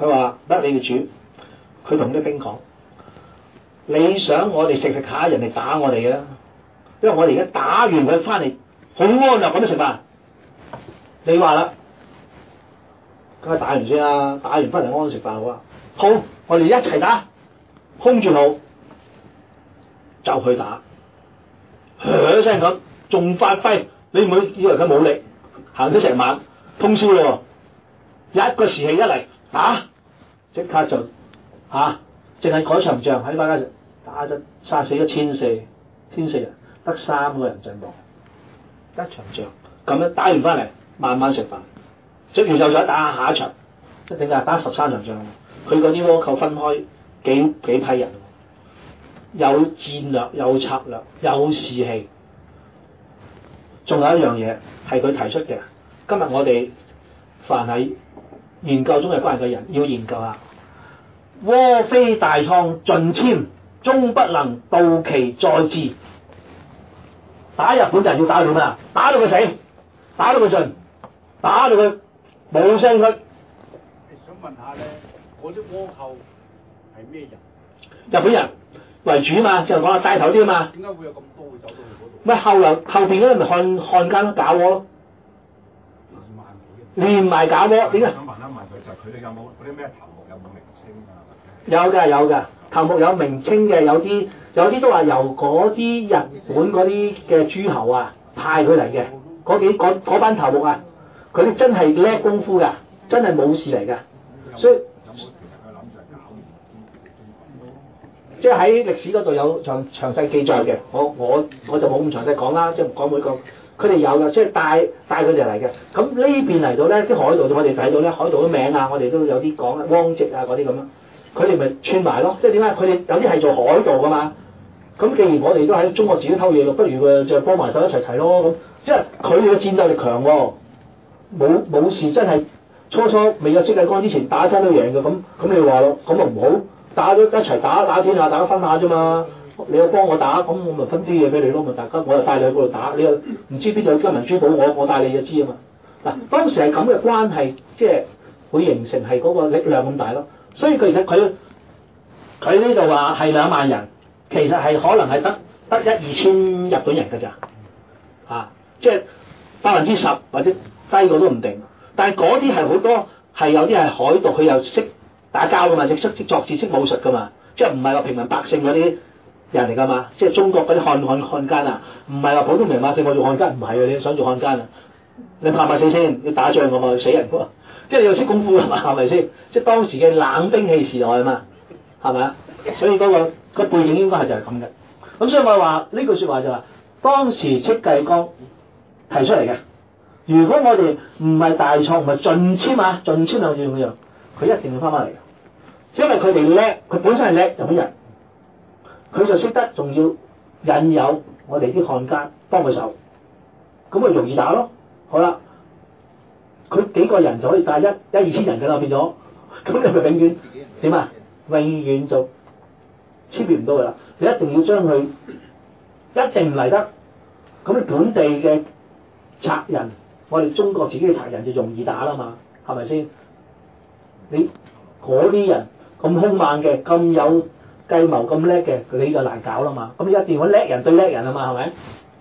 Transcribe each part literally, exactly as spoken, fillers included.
佢話得你嘅主，佢同啲兵講：你想我哋食食下，人哋打我哋啊！因為我哋而家打完佢翻嚟，好安樂咁樣食飯。你話啦，梗係打完先啦，打完翻嚟安安食飯好啊！好，我哋一齊打，空住腦就去打，噓一聲咁，仲發揮。你唔會以為佢冇力，行咗成晚通宵咯。一個時期一嚟打，即刻就嚇，淨係嗰場仗喺巴家打咗殺死咗千四千四人，得三個人陣亡。一場仗咁樣打完翻嚟，慢慢食飯，食完就再打下一場，即係點解打十三場仗？佢嗰啲倭寇分開幾幾批人，有戰略，有策略，有士氣。仲有一樣嘢係佢提出嘅，今日我哋凡係研究中日關係嘅人要研究下，倭非大創盡殲，終不能渡其在志。打日本就係要打到咩啊？打到佢死，打到佢盡，打到佢冇聲出。 想問下咧，嗰啲倭寇係咩人？ 日本人為主嘛，就講下帶頭啲嘛。 點解會有咁多會走到去嗰度？ 咪後來後邊嗰啲咪漢漢奸咯，搞倭咯，連埋搞倭，點解？ 想問一問佢就係佢哋有冇嗰啲咩頭目有冇名稱啊？ 有嘅有嘅，頭目有名稱嘅，有啲有啲都話由嗰啲日本嗰啲嘅諸侯啊派佢嚟嘅，嗰幾嗰嗰班頭目啊，佢哋真係叻功夫㗎，真係武士嚟㗎，所以。即係喺歷史嗰度有詳詳細記載嘅，我我我就冇咁詳細講啦，即係講每個，佢哋有嘅，即係帶帶佢哋嚟嘅。咁呢邊嚟到咧，啲海盜我哋睇到咧，海盜嘅名啊，我哋都有啲講啊，汪直啊嗰啲咁樣，佢哋咪串埋咯。即係點解？佢哋有啲係做海盜㗎嘛。咁既然我哋都喺中國自己偷嘢，不如佢就幫埋手一齊齊咯。咁即係佢哋嘅戰鬥力強喎，冇冇事真係初初未有戚繼光之前打一槍都贏嘅，咁咁你話咯，咁啊唔好。打咗一齊打打天下，大家分下啫嘛。你又幫我打，咁我咪分啲嘢俾你咯。咪大家我又帶你去嗰度打，你又唔知邊度有金銀珠寶，我我帶你就知啊嘛。嗱，當時係咁嘅關係，即係會形成係嗰個力量咁大咯。所以其實佢佢呢度話係兩萬人，其實係可能係得得一二千日本人㗎咋嚇，即係百分之十或者低過都唔定。但係嗰啲係好多係有啲係海盜，佢又識打交噶嘛，識識作戰識武術噶嘛，即係唔係話平民百姓嗰啲人嚟噶嘛，即係中國嗰啲漢漢漢奸啊，唔係話普通平民百姓我做漢奸，唔係啊，你想做漢奸啊，你怕唔怕死先？要打仗㗎嘛，要死人喎，即係你要識功夫㗎嘛，係咪先？即係當時嘅冷兵器時代啊嘛，係咪啊？所以嗰、嗰個、嗰個背景應該係就係咁嘅。咁所以我話呢句説話就話、係，當時戚繼光提出嚟嘅，如果我哋唔係大創，唔係盡殲啊，盡殲兩字咁樣，佢一定要翻返嚟。因為佢哋叻，佢本身係叻日本人，佢就識得仲要引誘我哋啲漢奸幫佢手，咁咪容易打咯。好啦，佢幾個人就可以帶一一二千人㗎啦，變咗，咁你咪永遠點啊？永遠就超越唔到㗎啦。你一定要將佢一定唔嚟得，咁你本地嘅賊人，我哋中國自己嘅賊人就容易打啦嘛，係咪先？你嗰啲人。咁兇猛嘅，咁有計謀，咁叻嘅，你就難搞啦嘛。咁一定要叻人對叻人啊嘛，係咪？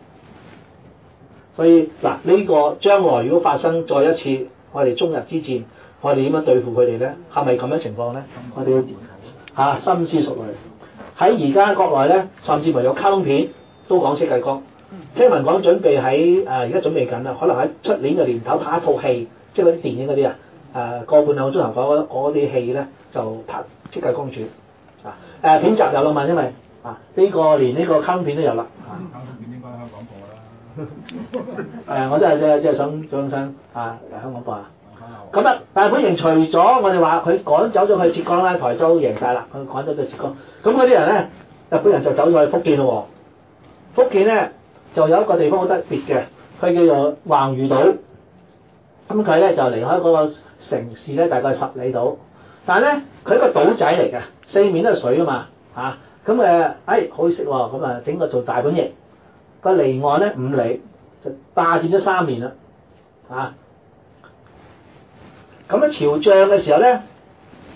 所以嗱，呢、這個將來如果發生再一次我哋中日之戰，我哋點樣對付佢哋咧？係咪咁樣情況咧？我哋要嚇、啊、深思熟慮。喺而家國內咧，甚至乎有卡通片都講戚繼光。聽聞講準備喺誒而家準備緊啦，可能喺出年嘅年頭拍一套戲，即係嗰啲電影嗰啲啊。誒、呃、個半兩個鐘頭嗰嗰啲戲咧，就拍戚繼光傳啊！誒、呃、片集有啦嘛，因為啊呢、這個連呢個卡通片都有啦。 卡通片應該喺香港播啦。 誒、呃、我真係即係即係想想想啊嚟香港播啊！咁啊，大本營除咗我哋話佢趕走咗去浙江啦，台州贏晒啦，佢趕走咗浙江。咁嗰啲人咧，日本人就走咗去福建咯喎。福建咧就有一個地方好特別嘅，佢叫做橫魚島。咁佢咧就離開嗰個城市咧，大概十里島。但係咧，佢一個島仔嚟嘅，四面都係水啊嘛，嚇。咁誒，哎，好識喎，咁啊，整個做大本營。個離岸咧五里，就霸佔咗三年啦，嚇。咁咧潮漲嘅時候咧，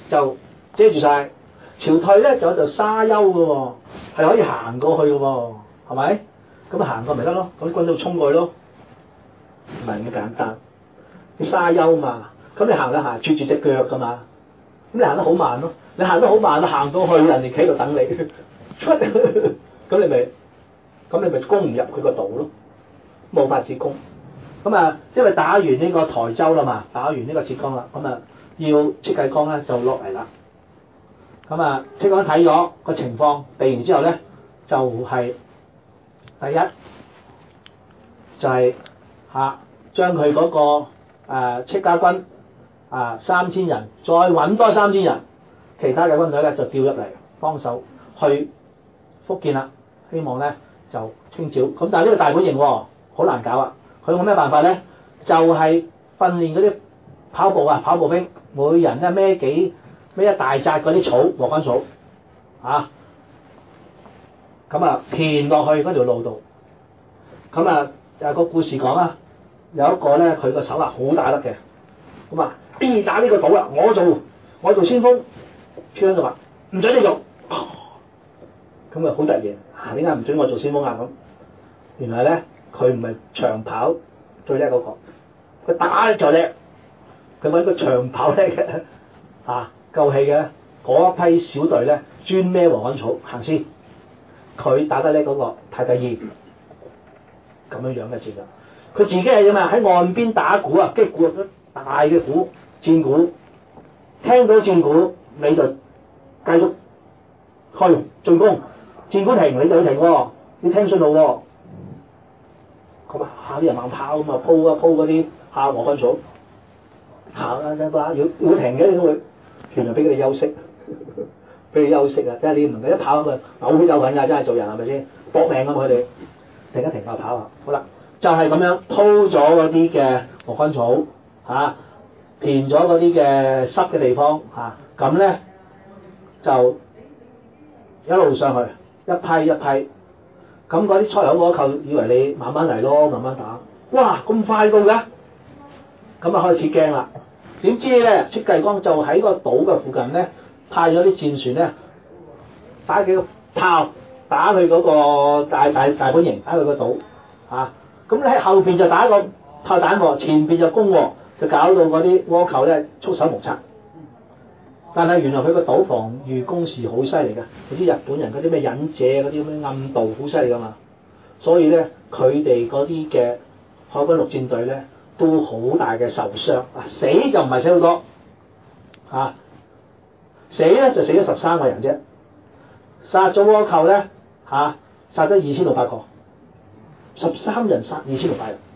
就遮住晒。潮退咧就有條沙丘嘅喎，係可以行過去嘅喎，係咪？咁啊行過咪得咯，咁啲軍都衝過去咯，唔係咁簡單。啲沙丘嘛，咁你行一行，啜住隻腳㗎嘛，咁你行得好慢咯，你行得好慢，你行到去人哋企喺度等你，出咁你咪咁你咪攻唔入佢個島咯，冇法子攻。咁啊，因為打完呢個台州啦嘛，打完呢個浙江啦，咁啊要戚繼光咧就落嚟啦。咁啊，戚繼光睇咗個情況，避完之後咧就係、是、第一就係、是、嚇將佢嗰個誒戚家軍啊三千人，再揾多三千人，其他嘅軍隊咧就調入嚟幫手去福建啦，希望咧就清剿。咁但係呢個大本營喎，好難搞啊！佢用咩辦法咧？就係、是、訓練嗰啲跑步啊，跑步兵，每人咧孭幾孭一大紮嗰啲草禾稈草，啊，咁啊填落去嗰條路度。咁啊有個故事講啊，有一個咧佢個手啊好打得嘅，咁啊邊打呢個島啊？我做我做先鋒，村長就話唔準你做，咁啊好突然啊，點解唔準我做先鋒啊？咁原來咧佢唔係長跑最叻嗰、那個，佢打就叻，佢揾個長跑叻嘅啊夠氣嘅嗰一批小隊咧，專孭禾稈草行先，佢打得叻嗰個排第二，咁樣樣嘅戰略。佢自己係點啊？喺岸邊打鼓啊，擊鼓大嘅鼓戰鼓，聽到戰鼓你就繼續去進攻，戰鼓停你就要停喎，要聽信號喎。咁啊，下啲人猛跑咁啊，鋪一鋪嗰啲下禾稈草，行啊，得啦，要要停嘅你都會，原來俾佢哋休息，俾佢休息啊！真係你唔能夠一跑咁啊，嘔血有份㗎，真係做人係咪先？搏命咁佢哋停一停下跑下，好啦，就係、是、咁樣鋪咗嗰啲嘅禾稈草嚇、啊，填咗嗰啲嘅濕嘅地方嚇，咁、啊、咧就一路上去，一批一批。咁嗰啲初有倭寇以為你慢慢嚟咯，慢慢打，哇咁快到嘅，咁啊開始驚啦。點知咧，戚繼光就喺個島嘅附近咧，派咗啲戰船咧，打幾個炮打佢嗰個大大大本營，打佢個島嚇。咁咧喺後邊就打一個炮彈喎，前邊就攻喎，就搞到嗰啲倭寇咧束手無策。但係原來佢個島防禦工事好犀利㗎，你知日本人嗰啲咩忍者嗰啲咁嘅暗道好犀利㗎嘛，所以咧佢哋嗰啲嘅海軍陸戰隊咧都好大嘅受傷，啊死就唔係死好多，嚇、啊、死咧就死咗十三個人啫，殺咗倭寇咧嚇殺咗二千六百個，十三人殺二千六百人，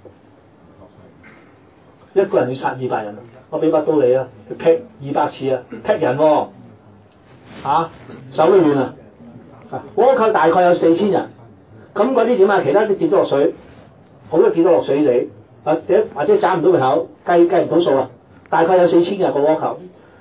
一個人要殺二百人。我俾把刀你啊，佢劈二百次啊，劈人喎、啊，嚇、啊、手都軟啊！倭寇大概有四千人，咁嗰啲點啊？其他啲跌咗落水，好多跌咗落水死，或者或者斬唔到佢口，計計唔到數啊！大概有四千人個倭寇，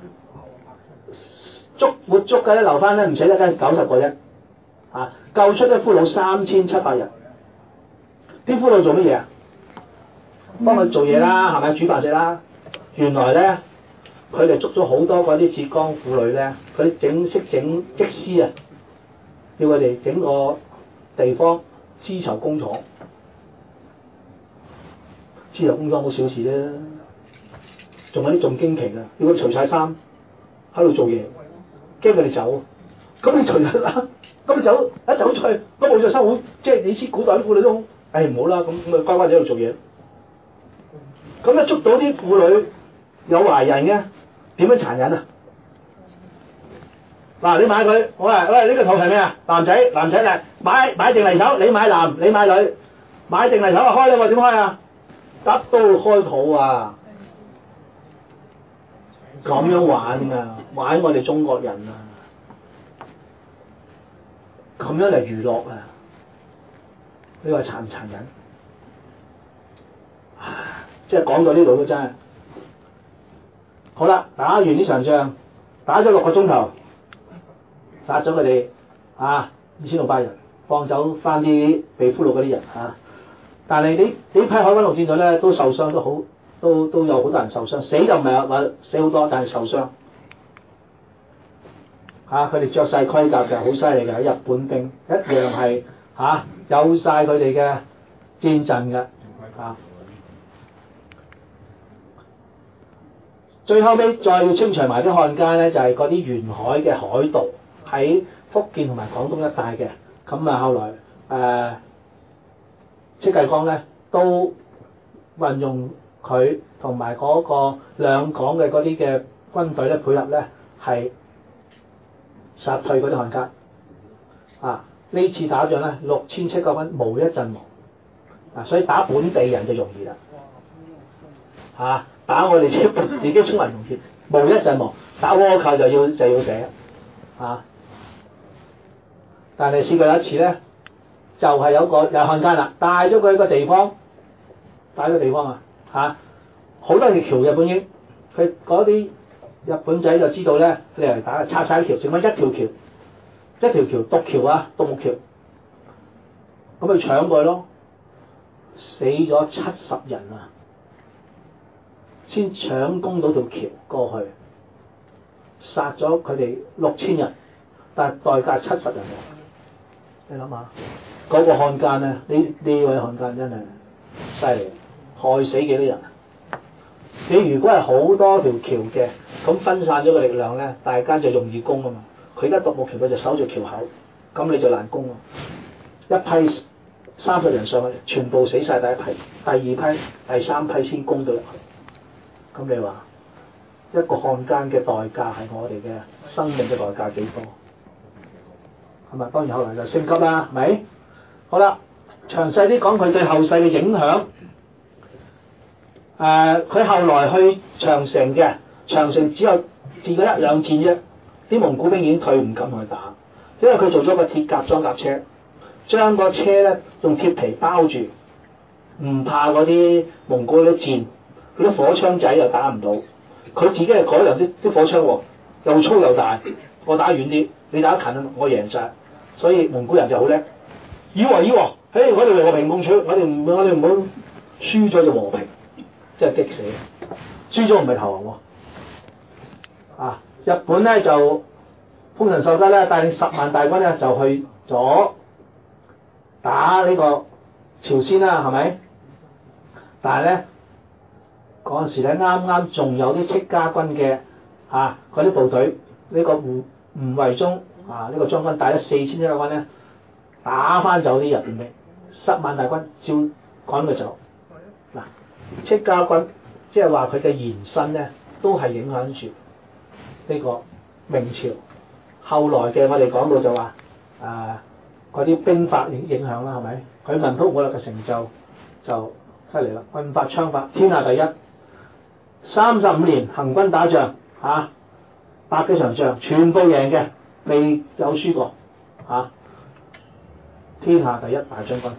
捉活捉嘅咧留翻咧唔死得梗九十個啫，嚇、啊、救出啲俘虜三千七百人，啲俘虜做乜嘢啊？幫佢做嘢啦，係咪煮飯食啦？原來咧，佢哋捉咗好多嗰啲浙江婦女咧，佢哋整識整織絲啊，要佢哋整個地方絲綢工廠，絲綢工廠好小事啦，仲有啲仲驚奇啊，要佢除晒衫喺度做嘢，驚佢哋走，咁你除晒衫，咁你走一走出去，都冇著衫好，即係你知古代啲婦女都好，誒唔好啦，咁咁咪乖乖哋喺度做嘢，咁一捉到啲婦女。有懷孕嘅點樣殘忍啊？嗱，你買佢，我話喂呢、這個圖係咩啊？男仔男仔嚟買買定離手，你買男你買女，買定離手啊開啦喎，點開啊？得刀開肚啊！咁樣玩啊，玩我哋中國人啊，咁樣嚟娛樂啊！你話殘唔殘忍？啊，即係講到呢度都真係。好啦，打完呢場仗，打咗六個鐘頭，殺咗佢哋啊二千六百人，放走翻啲被俘虜嗰啲人嚇、啊。但係你呢批海軍陸戰隊咧都受傷，都好都都有好多人受傷，死就唔係話死好多，但係受傷。 嚇，佢哋着晒盔甲嘅，好犀利嘅，日本兵一樣係嚇、啊、有晒佢哋嘅戰陣嘅嚇。啊最後尾再要清除埋啲漢奸咧，就係嗰啲沿海嘅海盜喺福建同埋廣東一帶嘅。咁啊，後來誒戚繼光咧都運用佢同埋嗰個兩港嘅嗰啲嘅軍隊咧配合咧，係殺退嗰啲漢奸。啊！呢次打仗咧，六千戚國軍無一陣亡。啊，所以打本地人就容易啦。嚇、啊！打我哋自己自己中華容易，無一陣亡。打倭寇就要就要死嚇、啊。但係試過有一次咧，就係、是、有個有漢奸啦，帶咗佢去個地方，帶咗個地方啊嚇，好多條橋日本英，佢嗰啲日本仔就知道咧，你嚟打拆晒啲橋，剩翻一條橋，一條橋獨橋啊，獨木橋，咁佢搶過去咯，死咗七十人啊！先搶攻到條橋過去，殺咗佢哋六千人，但係代價七十人喎。你諗下，嗰、那個漢奸咧，呢呢位漢奸真係犀利，害死幾多人？你如果係好多條橋嘅，咁分散咗個力量咧，大家就容易攻啊嘛。佢而家獨木橋佢就守住橋口，咁你就難攻啊。一批三十人上去，全部死晒第一批，第二批、第三批先攻到入去。咁你話一個漢奸嘅代價係我哋嘅生命嘅代價幾多？係咪？當然後來就升級啦，係咪？好啦，詳細啲講佢對後世嘅影響。誒、呃，佢後來去長城嘅，長城只有戰過一兩戰啫，啲蒙古兵已經退唔敢同佢打，因為佢做咗個鐵甲裝甲車，將個車咧用鐵皮包住，唔怕嗰啲蒙古啲箭。佢啲火槍仔又打唔到，佢自己係改良啲啲火槍喎，又粗又大，我打遠啲，你打得近啊，我贏晒。所以蒙古人就好叻，以和以和，嘿，我哋和平共處，我哋唔我哋唔好輸咗就和平，即係激死，輸咗唔係投降喎。啊，日本咧就豐臣秀吉咧帶領十萬大軍咧就去咗打呢個朝鮮啦，係咪？但係咧。嗰陣時咧，啱啱仲有啲戚家軍嘅嚇嗰啲部隊，呢、這個吳吳惠忠啊，呢、這個將軍帶咗四千戚家軍咧，打翻走啲日本兵，十萬大軍照趕佢走。嗱、啊，戚家軍即係話佢嘅延伸咧，都係影響住呢個明朝。後來嘅我哋講到就話誒嗰啲兵法影影響啦，係咪？佢文韜武略嘅成就就犀利啦，軍法槍法天下第一。三十五年行軍打仗嚇、啊，百幾場仗全部贏嘅，未有輸過嚇、啊。天下第一大將軍。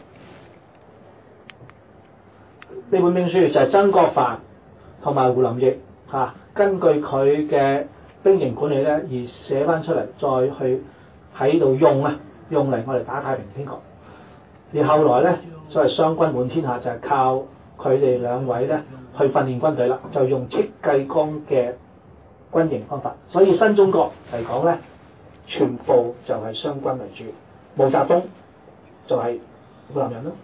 呢本兵書就係曾國藩同埋胡林翼嚇、啊，根據佢嘅兵營管理咧而寫翻出嚟，再去喺度用啊，用嚟我哋打太平天國。而後來咧，所謂雙軍滿天下就係靠佢哋兩位咧。去訓練軍隊啦，就用戚繼光嘅軍營方法，所以新中國嚟講咧，全部就係雙軍為主。毛澤東就係湖南人咯。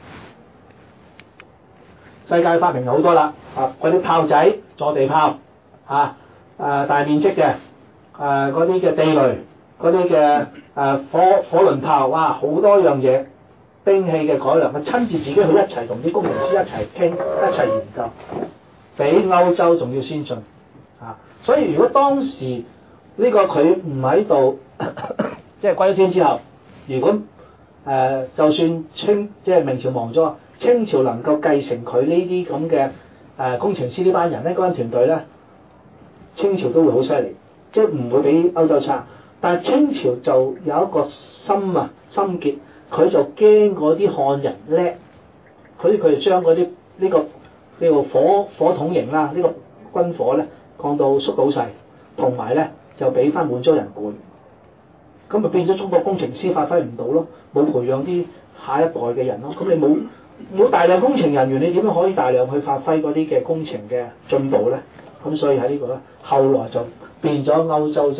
世界發明好多啦，啊嗰啲炮仔、坐地炮，啊誒、啊、大面積嘅，誒嗰啲嘅地雷，嗰啲嘅誒火火輪炮，哇好多樣嘢。兵器嘅改良，佢親自自己去一齊同啲工程師一齊傾，一齊研究，比歐洲仲要先進啊！所以如果當時呢、這個佢唔喺度，即係歸咗天之後，如果誒、呃、就算清即係明朝亡咗，清朝能夠繼承佢呢啲咁嘅誒工程師呢班人咧，嗰班團隊咧，清朝都會好犀利，即係唔會比歐洲差。但係清朝就有一個心啊心結。佢就驚嗰啲漢人叻，所以佢就將嗰啲呢個呢、呢個火火筒型啦，呢、呢個軍火咧降到縮到細，同埋咧就俾翻滿洲人管，咁咪變咗中國工程師發揮唔到咯，冇培養啲下一代嘅人咯，咁你冇冇大量工程人員，你點樣可以大量去發揮嗰啲嘅工程嘅進步咧？咁所以喺呢個咧，後來就變咗歐洲就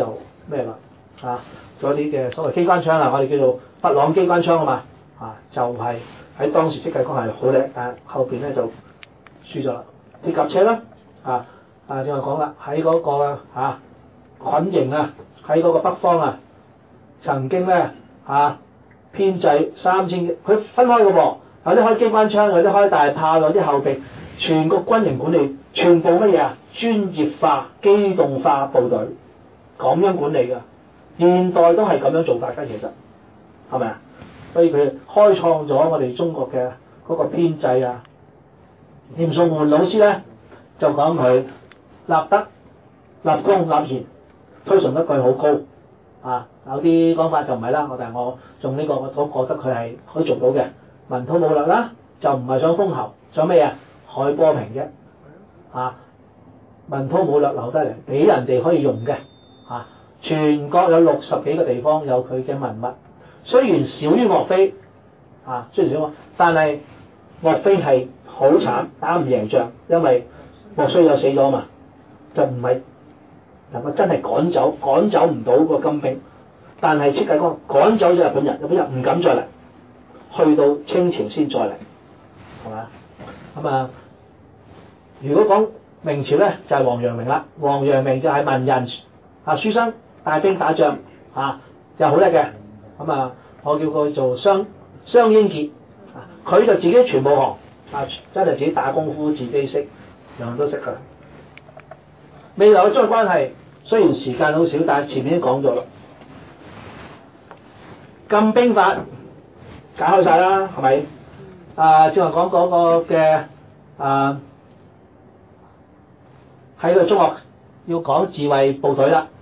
咩啦啊，嗰啲嘅所謂機關槍啊，我哋叫做佛朗機關槍啊嘛啊，就係、是、喺當時戚繼光係好叻，但係後邊咧就輸咗啦。鐵甲車啦啊啊，正話講啦，喺嗰、那個啊菌營啊，喺嗰個北方啊，曾經咧啊編製三千，佢分開嘅噃，有啲開機關槍，有啲開大炮，有啲後備，全個軍營管理全部乜嘢啊？專業化、機動化部隊咁樣管理㗎。現代都係咁樣做法㗎，其實係咪啊？所以佢開創咗我哋中國嘅嗰個編制啊。嚴崇煥老師咧就講佢立德、立功、立賢，推崇得佢好高啊！有啲講法就唔係啦，我但係我用呢個我都覺得佢係可以做到嘅。文韜武略啦，就唔係想封侯，想咩啊？海波平啫啊！文韜武略留低嚟俾人哋可以用嘅啊！全國有六十幾個地方有佢嘅文物，雖然少於岳飛啊，雖然少，但係岳飛係好慘，打唔贏仗，因為莫須有死咗嘛，就唔係能夠真係趕走，趕走唔到個金兵。但係戚繼光趕走咗日本人，日本人唔敢再嚟，去到清朝先再嚟，係嘛？咁啊，如果講明朝咧，就係、是、王陽明啦。王陽明就係文人啊，書生帶兵打仗啊，又好叻嘅。咁啊，我叫佢做雙雙英傑，佢、啊、就自己全部學啊，真係自己打功夫，自己識，樣樣都識㗎。未來嘅中日關係雖然時間好少，但係前面已經講咗啦。禁兵法解開晒啦，係咪？啊，正話講嗰個嘅啊，喺個中學要講自衛部隊啦。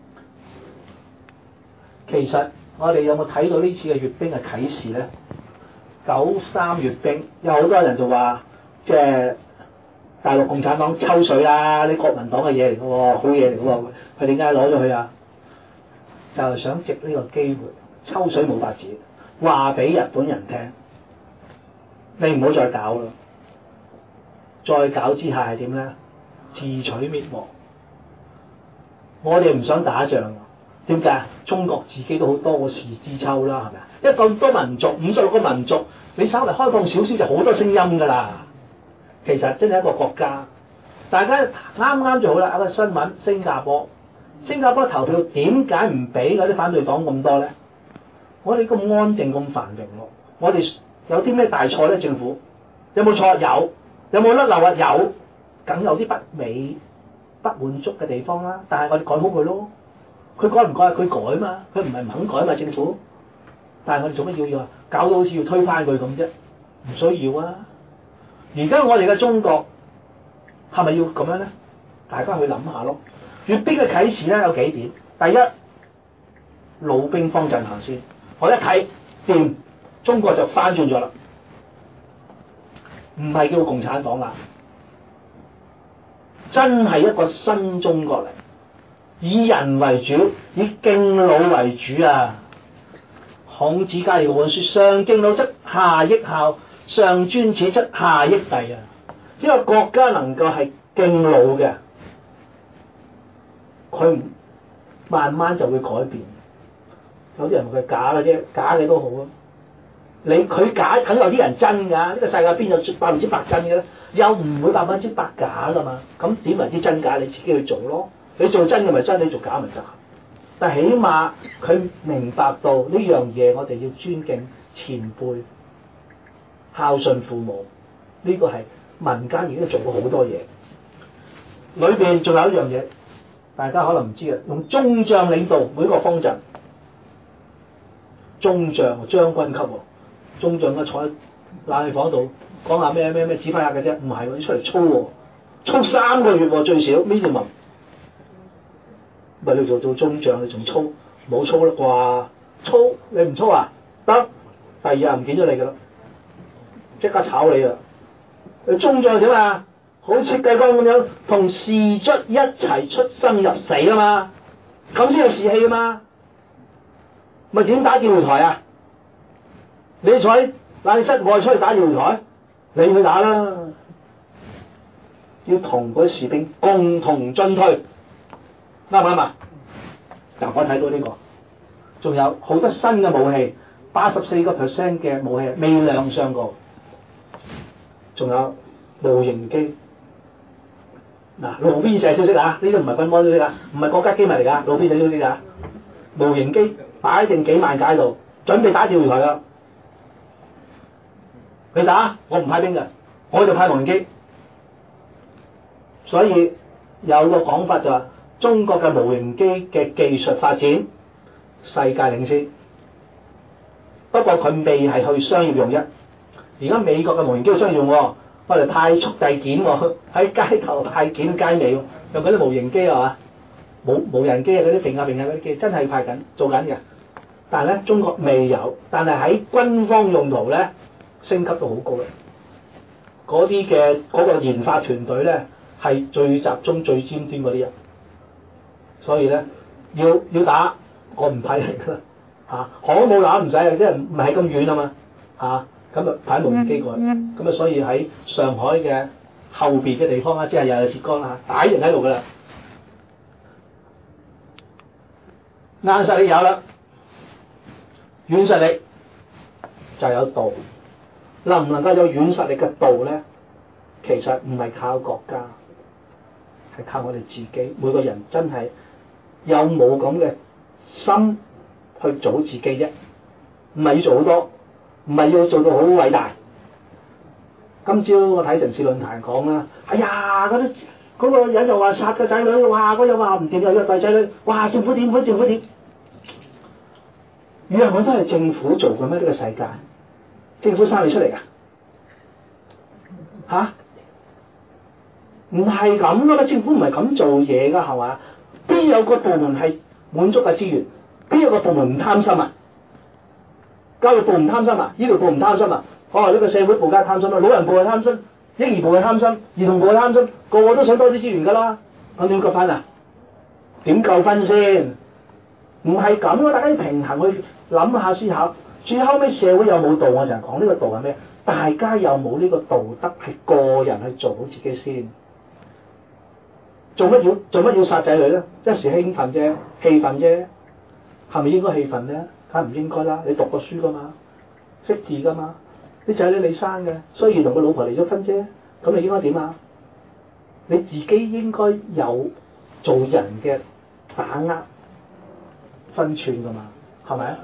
其實我哋有冇睇到呢次嘅閱兵嘅啟示咧？九三閱兵有好多人就話，即係大陸共產黨抽水啊，啲國民黨嘅嘢嚟嘅喎，好嘢嚟嘅喎，佢點解攞咗去啊？就係想藉呢個機會抽水冇法子，話俾日本人聽，你唔好再搞啦，再搞之下係點咧？自取滅亡。我哋唔想打仗，點解？中國自己都好多個事之秋啦，係咪啊？因為咁多民族，五十六個民族，你稍微開放少少就好多聲音㗎啦。其實真係一個國家，大家啱啱就好啦。一個新聞，新加坡，新加坡投票點解唔俾嗰啲反對黨咁多咧？我哋咁安定咁繁榮喎，我哋有啲咩大錯咧？政府有冇錯？有，有冇甩漏啊？有，梗有啲不美、不滿足嘅地方啦。但係我哋改好佢咯。佢改唔改？佢改嘛，佢唔係唔肯改嘛，政府。但係我哋做乜要要啊？搞到好似要推翻佢咁啫？唔需要啊！而家我哋嘅中國係咪要咁樣咧？大家去諗下咯。閱兵嘅啟示咧有幾點？第一，老兵方陣行先。我一睇掂，中國就翻轉咗啦，唔係叫共產黨啦，真係一個新中國嚟，以人為主，以敬老為主啊！孔子家有本書，上敬老則下益孝，上尊恥則下益弟啊！一個國家能夠係敬老嘅，佢慢慢就會改變。有啲人話佢假嘅啫，假嘅都好啊。你佢假，梗有啲人真㗎。呢個世界邊有百分之百真嘅咧？又唔會百分之百假㗎嘛。咁點為之真假？你自己去做咯。你做真嘅咪真，你做假咪假。但係起碼佢明白到呢樣嘢，我哋要尊敬前輩，孝順父母。呢個係民間已經做過好多嘢。裏邊仲有一樣嘢，大家可能唔知嘅，用中將領導每個方陣。中將將軍級喎，中將嘅坐喺冷氣房度講下咩咩咩指揮下嘅啫，唔係喎，要出嚟操喎，操三個月喎最少 minimum， 咪你做做中將你仲操冇操啦啩？操你唔操啊？得，第二日唔見咗你㗎啦，即刻炒你啊！你中將點啊？好似戚繼光咁樣同士卒一齊出生入死啊嘛，咁先有士氣啊嘛。咪點打釣魚台啊？你坐喺冷氣室外出去打釣魚台，你去打啦！要同嗰啲士兵共同進退，啱唔啱啊？ 嗱，我睇到呢、這個，仲有好多新嘅武器，八十四個 percent 嘅武器未亮相過，仲有無人機。嗱，路邊社消息啊，呢啲唔係軍方消息啊，唔係國家機密嚟㗎，路邊社消息啊，無人機擺定幾萬架喺度，準備打釣魚台啦。你打，我唔派兵嘅，我就派無人機。所以有個講法就話，中國嘅無人機嘅技術發展世界領先，不過佢未係去商業用啫。而家美國嘅無人機去商業用喎，我哋派速遞件喎，喺街頭派件街尾喎，用嗰啲無人機係嘛？冇無人機啊，嗰啲揈下揈下嗰啲機真係派緊做緊嘅。但係咧，中國未有，但係喺軍方用途咧升級到好高啦。嗰啲嘅嗰個研發團隊咧係最集中、最尖端嗰啲人，所以咧要要打，我唔派人㗎啦嚇，航母打唔使啊，即係唔係咁遠啊嘛嚇。咁啊派無人機過去，咁啊所以喺上海嘅後邊嘅地方啊，即係又有浙江啦，打人喺度噶啦，硬實力有啦，軟實力就有道，能唔能夠有軟實力嘅道咧？其實唔係靠國家，係靠我哋自己，每個人真係有冇咁嘅心去做自己啫，唔係要做好多。唔係要做到好偉大。今朝我睇城市論壇講啦，哎呀嗰啲嗰個人又話殺個仔女，哇嗰又話唔掂又虐待仔女，哇政府點款政府點？以為我都係政府做嘅咩？呢、這個世界，政府生你出嚟㗎？嚇？唔係咁噶嘛，政府唔係咁做嘢㗎，係嘛？邊有個部門係滿足嘅資源？邊有個部門唔貪心啊？教育部唔貪心啊，醫療部唔貪心啊，哦呢個社會部梗係貪心啦，老人部係貪心，嬰兒部係貪心，兒童部係貪心，個個都想多啲資源㗎啦，咁點夠分啊？點夠分先？唔係咁啊，大家要平衡去諗下思考。最後尾社會有冇道？我成日講呢個道係咩？大家有冇呢個道德係個人去做好自己先？做乜要做乜要殺仔女咧？一時興奮啫，氣憤啫，係咪應該氣憤咧？梗係唔應該啦！你讀過書㗎嘛，識字㗎嘛，啲仔女你生嘅，雖然同個老婆離咗婚啫，咁你應該點啊？你自己應該有做人嘅把握分寸㗎嘛，係咪啊？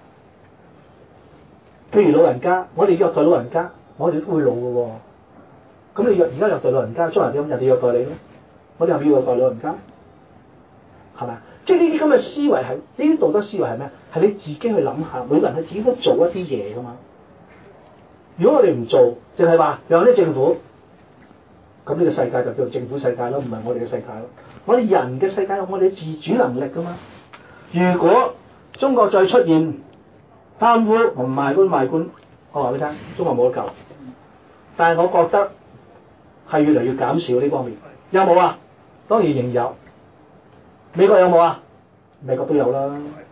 譬如老人家，我哋虐待老人家，我哋都會老㗎喎。咁你虐而家虐待老人家，將來點？人哋虐待你咯，我哋係咪要虐待老人家？係咪啊？即係呢啲咁嘅思維係，呢啲道德思維係咩？係你自己去諗下，每個人係自己都做一啲嘢噶嘛。如果我哋唔做，淨係話讓啲政府，咁呢個世界就叫做政府世界咯，唔係我哋嘅世界咯。我哋人嘅世界有我哋自主能力噶嘛。如果中國再出現貪污同賣官賣官，我話俾你聽，中國冇得救。但係我覺得係越嚟越減少呢方面。有冇啊？當然仍有。美國有冇啊？美國都有啦。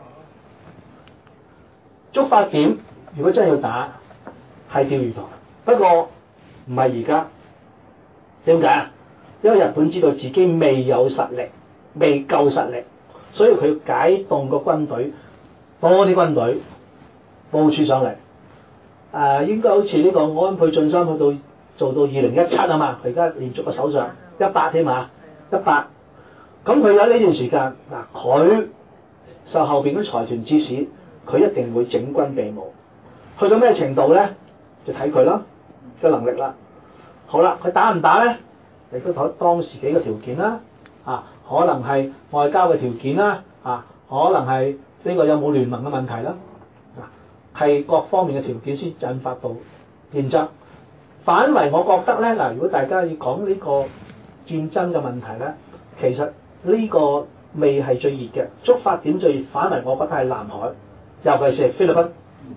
觸發點如果真係要打，係釣魚台。不過唔係而家。點解啊？因為日本知道自己未有實力，未夠實力，所以佢解凍個軍隊，多啲軍隊部署上嚟。誒、呃，應該好似呢個安倍晉三去到做到二零一七啊嘛，佢而家連續個首相一百添嘛，一百。咁佢有呢段時間，嗱佢受後邊嗰啲財團指使，佢一定會整軍備武。去到咩程度咧？就睇佢啦嘅能力啦。好啦，佢打唔打咧？亦都睇當時幾個條件啦。啊，可能係外交嘅條件啦。啊，可能係呢個有冇聯盟嘅問題啦。啊，係各方面嘅條件先引發到戰爭。反為我覺得咧，嗱，如果大家要講呢個戰爭嘅問題咧，其實呢個未係最熱嘅，觸發點最熱，反為我覺得係南海，尤其是菲律賓。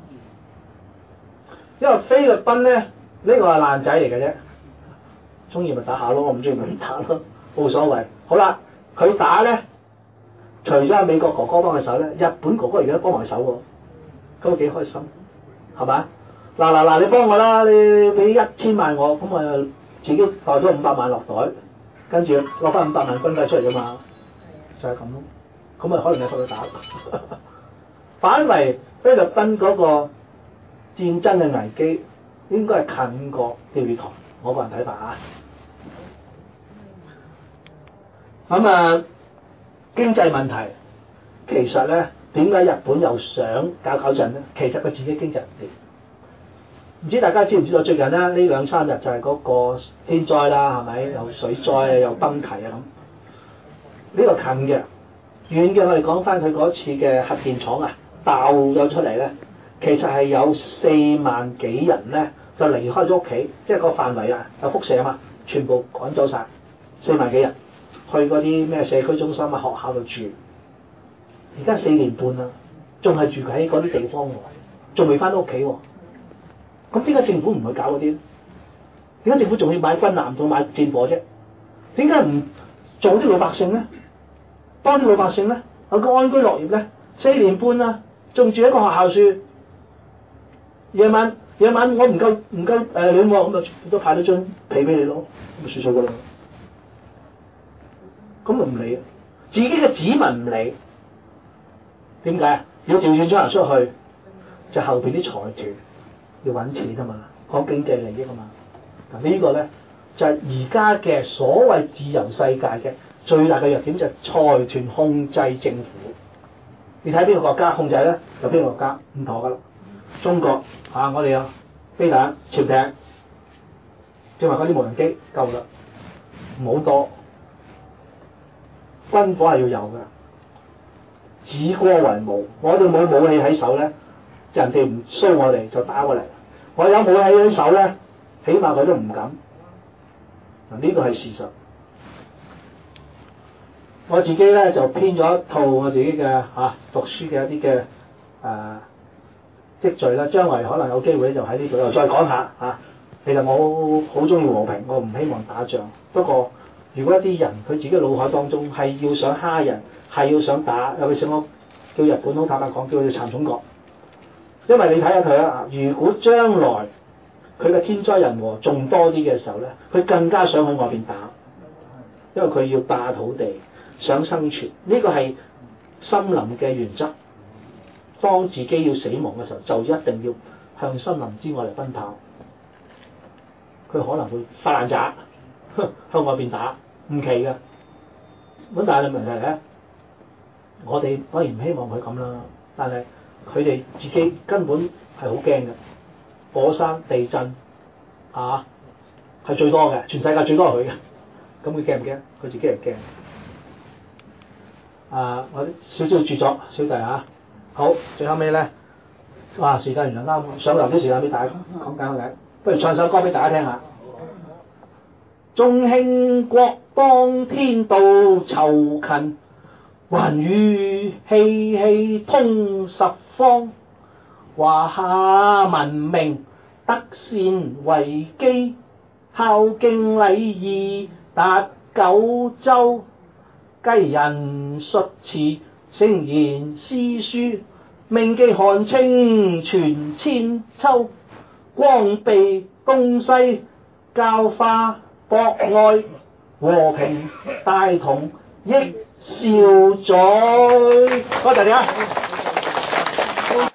因為菲律賓咧，呢、呢個係爛仔嚟嘅啫，中意咪打下咯，我唔中意咪唔打咯，冇所謂。好啦，佢打咧，除咗係美國哥哥幫佢手咧，日本哥哥而家幫埋手喎，咁幾開心，係咪？嗱嗱嗱，你幫我啦，你俾一千萬我，咁我自己袋咗五百萬落袋。跟住攞翻五百萬軍費出嚟㗎嘛，就係咁咯。 咁咪可能係俾佢打。反為菲律賓嗰個戰爭嘅危機應該係近過釣魚台，我個人睇法啊。咁啊，經濟問題其實咧，點解日本又想搞搞震咧？其實佢自己經濟唔掂。唔知大家知唔知道最近咧呢兩三日就係嗰個天災啦，係咪？有水災啊，有崩堤啊咁。呢、這個近嘅，遠嘅我哋講翻佢嗰次嘅核電廠啊，爆咗出嚟咧，其實係有四萬幾人咧就離開咗屋企，即係個範圍啊有輻射啊嘛，全部趕走晒，四萬幾人去嗰啲咩社區中心啊、學校度住。而家四年半啦，仲係住喺嗰啲地方喎，仲未翻到屋企喎。咁點解政府唔去搞嗰啲咧？點解政府仲要買軍艦仲買戰火啫？點解唔做啲老百姓咧？幫啲老百姓咧有個安居樂業咧？四年半啦，仲住喺個學校處，夜晚夜晚我唔夠唔夠誒暖喎，咁咪都派咗張被俾你咯，咁咪算數噶啦。咁咪唔理啊，自己嘅子民唔理，點解？要調轉咗人出去，就後邊啲財團要揾錢啊嘛，講經濟利益啊嘛。嗱呢個咧就係而家嘅所謂自由世界嘅最大嘅弱點，就係財團控制政府。你睇邊個國家控制咧，就邊個國家唔妥噶啦。中國啊，我哋有飛彈、潛艇，正話嗰啲無人機夠啦，唔好多。軍火係要有嘅，以過為無。我哋冇武器喺手咧，人哋唔衰我哋就打過嚟。我有武器喺手咧，起碼佢都唔敢。嗱呢個係事實。我自己咧就編咗一套我自己嘅嚇、啊、讀書嘅一啲嘅誒積聚啦，將來可能有機會就喺呢度又再講下嚇、啊。其實我好中意和平，我唔希望打仗。不過如果一啲人佢自己腦海當中係要想蝦人，係要想打，尤其是我叫日本好坦白講，叫佢殘種國。因為你睇下佢啊，如果將來佢嘅天災人禍仲多啲嘅時候咧，佢更加想去外邊打，因為佢要霸土地。想生存，呢個係森林嘅原則。當自己要死亡嘅時候，就一定要向森林之外嚟奔跑。佢可能會發爛渣，向外邊打，唔奇嘅。咁但係問題咧，我哋當然唔希望佢咁啦。但係佢哋自己根本係好驚嘅，火山、地震啊，係最多嘅，全世界最多係佢嘅。咁佢驚唔驚？佢自己係驚。啊！我啲少少著作，小弟嚇，好，最後尾咧，哇！時間原來啱，想留啲時間俾大家講解嘅，不如唱首歌俾大家聽下。中興國邦天道酬勤，寰宇熙熙通十方，華夏文明德善為基，孝敬禮義達九州。繼人述詞，聖賢詩書，銘記汗青傳千秋。光備東西，教化博愛，和平大同益少載。多謝你啊！